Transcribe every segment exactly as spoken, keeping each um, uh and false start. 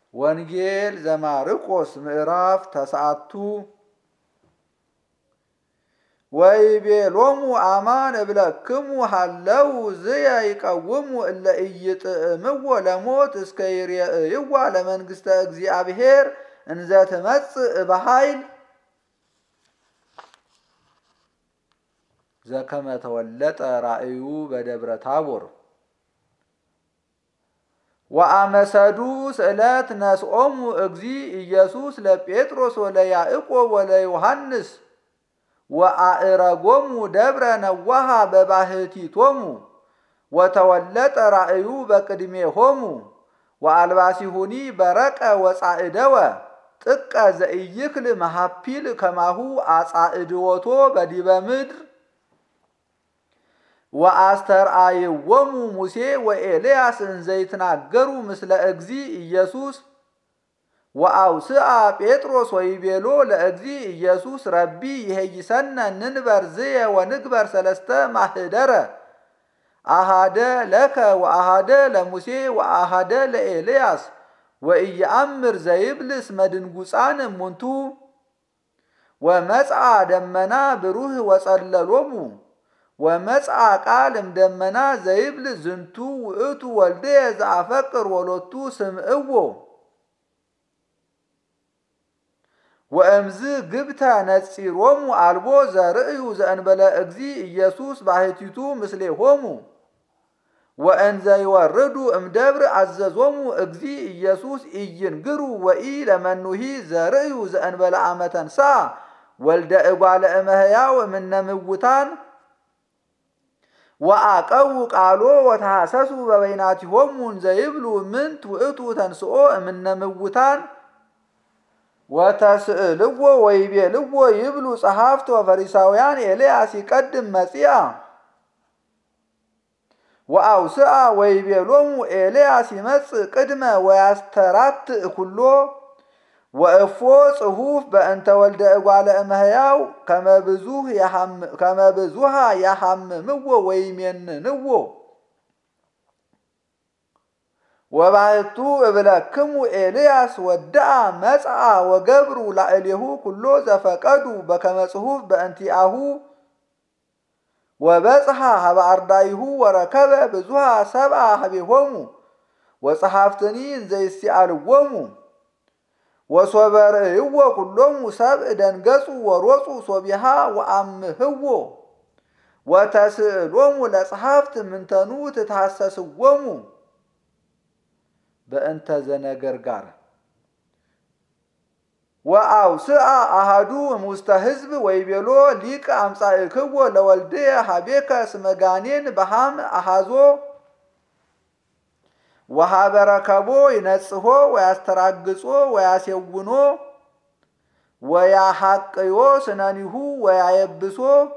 ወንጌል ዘማርቆስ ምዕራፍ ተስዓቱ ወይቤሎሙ አማን እብለክሙ ሃለው ዝየ ይቀውሙ እለ ኢይጥዕምዎ ለሞት እስከ ይሬእይዋ ለመንግሥተ እግዚአብሔር እንዘ ትመጽእ በኃይል ዘከመ ተወለጠ ራእዩ በደብረ ታቦር። ወአመሰዱስ ዕለት ነስኦሙ እግዚ ኢየሱስ ለጴጥሮስ ወለያዕቆብ ወለዮሐንስ ወአዕረጎሙ ደብረ ነዋሃ በባህቲቶሙ ወተወለጠ ራእዩ በቅድሜሆሙ ወአልባሲሁኒ በረቀ ወጻዕደወ ጥቀ ዘኢይክል መሃፒል ከማሁ አጻዕድወቶ በዲበ ምድር ወአስተርአይዎሙ ሙሴ ወኤልያስ እንዘይትናገሩ ምስለ እግዚ ኢየሱስ ወአውስአ ጴጥሮስ ወይቤሎ ለእግዚ ኢየሱስ ረቢ ይሄይሰነ ንንበር ዝየ ወንግበር ሰለስተ ማህደረ አሃደ ለከ ወአሃደ ለሙሴ ወአሃደ ለኤልያስ ወኢየአምር ዘይብልስ መድንጉፃን እሙንቱ ወመጽአ ደመና ብሩህ ወጸለሎሙ ወመጽአ ቃል እምደመና ዘይብል ዝንቱ ውእቱ ወልደየ ዘአፈቅር ወሎቱ ስምዕዎ ወእምዝ ግብተ ነጺሮሙ አልቦ ዘርእዩ ዘእንበለ እግዚ ኢየሱስ ባሕቲቱ ምስሌሆሙ ወእንዘ ይወርዱ እምደብር አዘዞሙ እግዚ ኢየሱስ ኢይንግሩ ወኢ ለመኑሂ ዘርእዩ ዘእንበለ አመ ተንሥአ ወልደ እጓለ እመሕያው እምነ ምውታን ወአቀው ቃሎ ወተሐሰሱ በበይናቲሆሙ እንዘ ይብሉ ምንት ውእቱ ተንሥኦ እምነ ምውታን ወተስእልዎ ወይቤልዎ ይብሉ ጸሐፍት ወፈሪሳውያን ኤልያስ ይቀድም መጺአ ወአውስአ ወይቤሎሙ ኤልያስ ይመጽእ ቅድመ ወያስተራትእ ኩሎ ወእፎ ጽሑፍ በእንተ ወልደ እጓለ እመሕያው ከመ ብዙኃ ያሐምምዎ ወይሜንንዎ ወባሕቱ እብለክሙ ኤልያስ ወድአ መጽአ ወገብሩ ላዕሌሁ ኩሎ ዘፈቀዱ በከመ ጽሑፍ በእንቲአሁ ወበጽሐ ሀበ አርዳኢሁ ወረከበ ብዙኃ ሰብአ ሀቤሆሙ ወጸሐፍትኒ እንዘይሲአልዎሙ ወሶበ ርእይዎ ኩሎሙ ሰብእ ደንገጹ ወሮጹ ሶቢሃ ወአምህዎ ወተስእሎሙ ለጸሐፍት ምንተኑ ትታሰስዎሙ በእንተ ዘነገር ጋር ወአውስአ አሃዱ እሙስተ ሕዝብ ወይቤሎ ሊቅ አምጻእክዎ ለወልድየ ሀቤከ እስመ ጋኔን በሃም አሃዞ ወሀበ ረከቦ ይነጽሖ ወያስተራግጾ ወያሴውኖ ወያሐቅዮ ስነኒሁ ወያየብሶ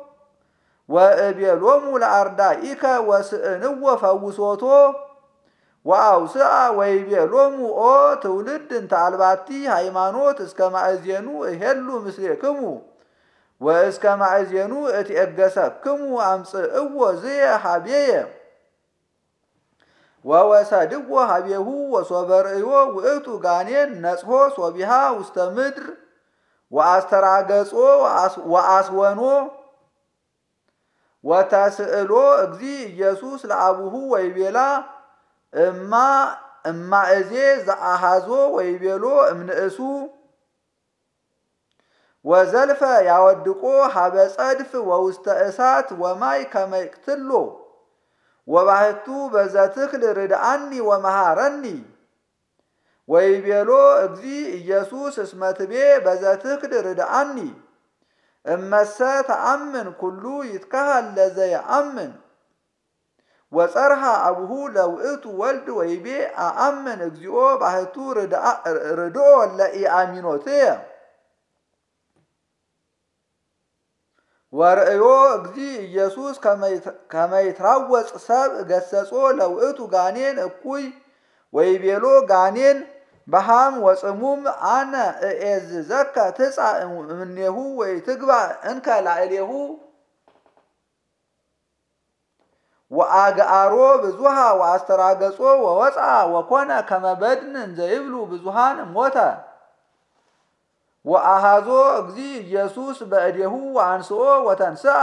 ወእቤሎሙ ለአርዳኢከ ወስእንዎ ፈውሶቶ ወአውስአ ወይቤሎሙ ኦ ትውልድ እንተ አልባቲ ሃይማኖት እስከ ማእዜኑ እሄሉ ምስሌክሙ ወእስከ ማእዜኑ እትኤገሰክሙ አምጽእዎ ዝየ ሀቤየ ወወሰድዎ ሀቤሁ ወሶበ ርእዮ ውእቱ ጋኔን ነጽሖ ሶቢሃ ውስተ ምድር ወአስተራገጾ ወአስወኖ ወተስእሎ እግዚ ኢየሱስ ለአቡሁ ወይቤላ እማ እማእዜ ዘአሃዞ ወይቤሎ እምንእሱ ወዘልፈ ያወድቆ ሀበ ጸድፍ ወውስተ እሳት ወማይ ከመ ይቅትሎ ወባሕቱ በዘትክል ርድአኒ ወመሃረኒ ወይቤሎ እግዚ ኢየሱስ እስመ ትቤ በዘትክል ርድአኒ እመሰ ተአምን ኩሉ ይትከሃል ለዘየአምን ወጸርሃ አቡሁ ለውእቱ ወልድ ወይቤ አአምን እግዚኦ ባሕቱ ርድኦ ለኢአሚኖትየ ወርእዮ እግዚ ኢየሱስ ከመ ይትራወጽ ሰብእ ገሰጾ ለውእቱ ጋኔን እኩይ ወይቤሎ ጋኔን በሃም ወጽሙም አነ እኤዝዘከ ትጻእ እምኔሁ ወይትግባእ እንከ ላዕሌሁ ወአግአሮ ብዙሃ ወአስተራገጾ ወወፃ ወኮነ ከመ በድን እንዘ ይብሉ ብዙሃን ሞተ ወአሃዞ እግዚ ኢየሱስ በእዴሁ ወአንስኦ ወተንስአ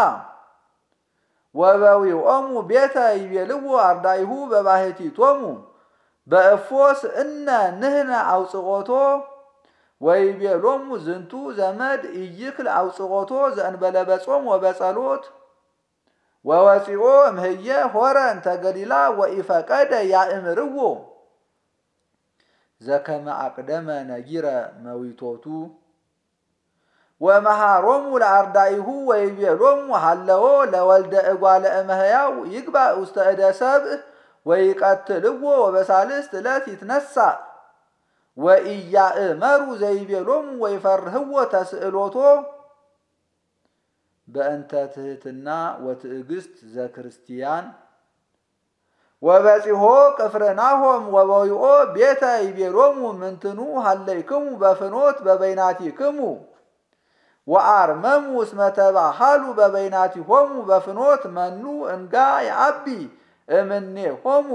ወበዊኦሙ ቤተ ይቤልዎ አርዳኢሁ በባሕቲቶሙ በእፎስ እነ ንሕነ አውጽቆቶ ወይቤሎሙ ዝንቱ ዘመድ ኢይክል አውጽቆቶ ዘእንበለ በጾም ወበጸሎት ወወፂኦ እምህየ ሆረ እንተ ገሊላ ወኢፈቀደ ያእምርዎ ዘከመ አቅደመ ነጊረ መዊቶቱ ወመሃሮሙ ለአርዳኢሁ ወይቤሎሙ ሃለዎ ለወልደ እጓለ እመሕያው ይግባእ ውስተ እደ ሰብእ ወይቀትልዎ ወበሳልስት ዕለት ይትነሣእ ወኢያእመሩ ዘይቤሎሙ ወይፈርህዎ ተስእሎቶ በእንተ ትሕትና ወትዕግስት ዘክርስቲያን ወበጺሖ ቅፍርናሆም ወበዊኦ ቤተ ይቤሎሙ ምንትኑ ሃለይክሙ በፍኖት በበይናቲክሙ ወአርመሙ እስመ ተባሃሉ በበይናቲሆሙ በፍኖት መኑ እንጋ የአቢ እምኔሆሙ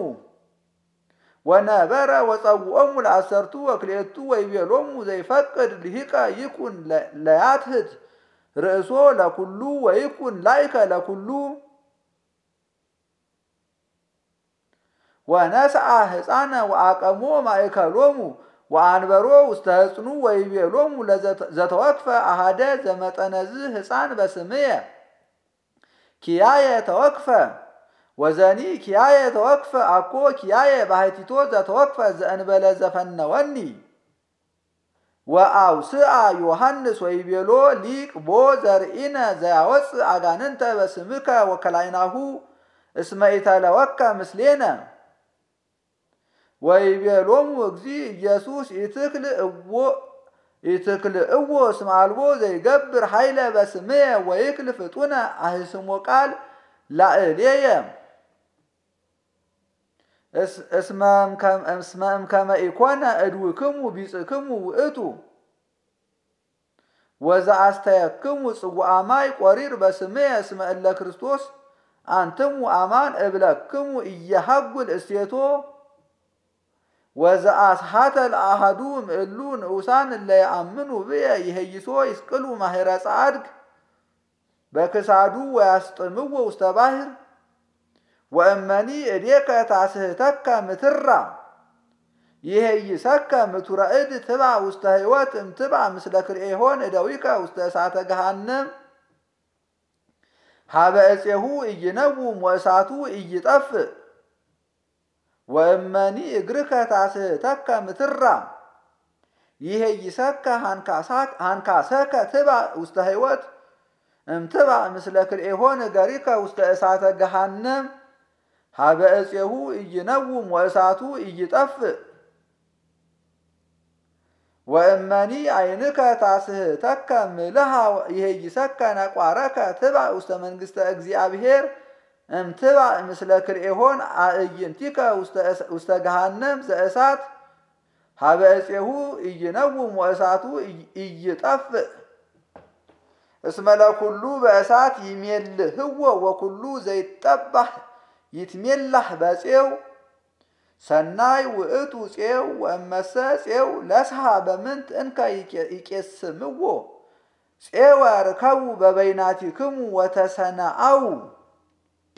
ወነበረ ወጸውዖሙ ለአሰርቱ ወክልኤቱ ወይቤሎሙ ዘይፈቅድ ልሂቀ ይኩን ለያትሕት ርእሶ ለኩሉ ወይኩን ላይከ ለኩሉ ወነስአ ሕፃነ ወአቀሞ ማእከሎሙ ወአንበሮ ውስተ ሕፅኑ ወይቤሎሙ ዘተወክፈ አሃደ ዘመጠነዝ ሕፃን በስምየ ኪያየ ተወክፈ ወዘኒ ኪያየ ተወክፈ አኮ ኪያየ ባሕቲቶ ዘተወክፈ ዘእንበለ ዘፈነወኒ ወአውስአ ዮሐንስ ወይቤሎ ሊቅ ቦ ዘርኢነ ዘያወፅእ አጋንንተ በስምከ ወከላይናሁ እስመ ኢተለወከ ምስሌነ ወይቤሎሙ እግዚ ኢየሱስ ኢትክልእዎ እስመ አልቦ ዘይገብር ኃይለ በስምየ ወይክል ፍጡነ አህስሞ ቃል ላዕሌየ እስመ እምከመ ኢኮነ እድውክሙ ቢጽክሙ ውእቱ ወዘአስተየክሙ ጽዋዐ ማይ ቆሪር በስምየ እስመ እለ ክርስቶስ አንትሙ አማን እብለክሙ ኢየሐጉል እስቴቶ ወዘአስሐተ ለአሐዱ እምእሉ ንዑሳን እለ ይአምኑ ብየ ይሄይሶ ይስቅሉ ማሕረ ጻድቅ በክሳዱ ወያስጥምዎ ውስተ ባሕር ወእመኒ እዴከ ታስሕተከ ምትራ ይሄይሰከ ምቱረ እድ ትብዕ ውስተ ሕይወት እምትብዕ ምስለ ክልኤሆን እደዊከ ውስተ እሳተ ገሃነም ሀበ እፄሁ ኢይነውም ወእሳቱ ኢይጠፍእ ወእመኒ እግርከ ታስሕተከ ምትራ ይሄይሰከ ሃንካሰከ ትብዕ ውስተ ሕይወት እምትብዕ ምስለ ክልኤሆን እገሪከ ውስተ እሳተ ገሃነም ሀበ እፄሁ ኢይነውም ወእሳቱ ኢይጠፍእ ወእመኒ ዓይንከ ታስሕተከ ምልሃ ይሄይሰከ ነቋረከ ትብዕ ውስተ መንግሥተ እግዚአብሔር እምትብዕ ምስለ ክልኤሆን አዕይንቲከ ውስተ ገሃነም ዘእሳት ሀበ እፄሁ ኢይነውም ወእሳቱ ኢይጠፍእ እስመ ለኩሉ በእሳት ይሜልህዎ ወኩሉ ዘይጠባህ ይትሜላህ በፄው ሰናይ ውእቱ ፄው ወእመሰ ፄው ለስሐ በምንት እንከ ይቄስምዎ ፄወ ርከቡ በበይናቲክሙ ወተሰነአው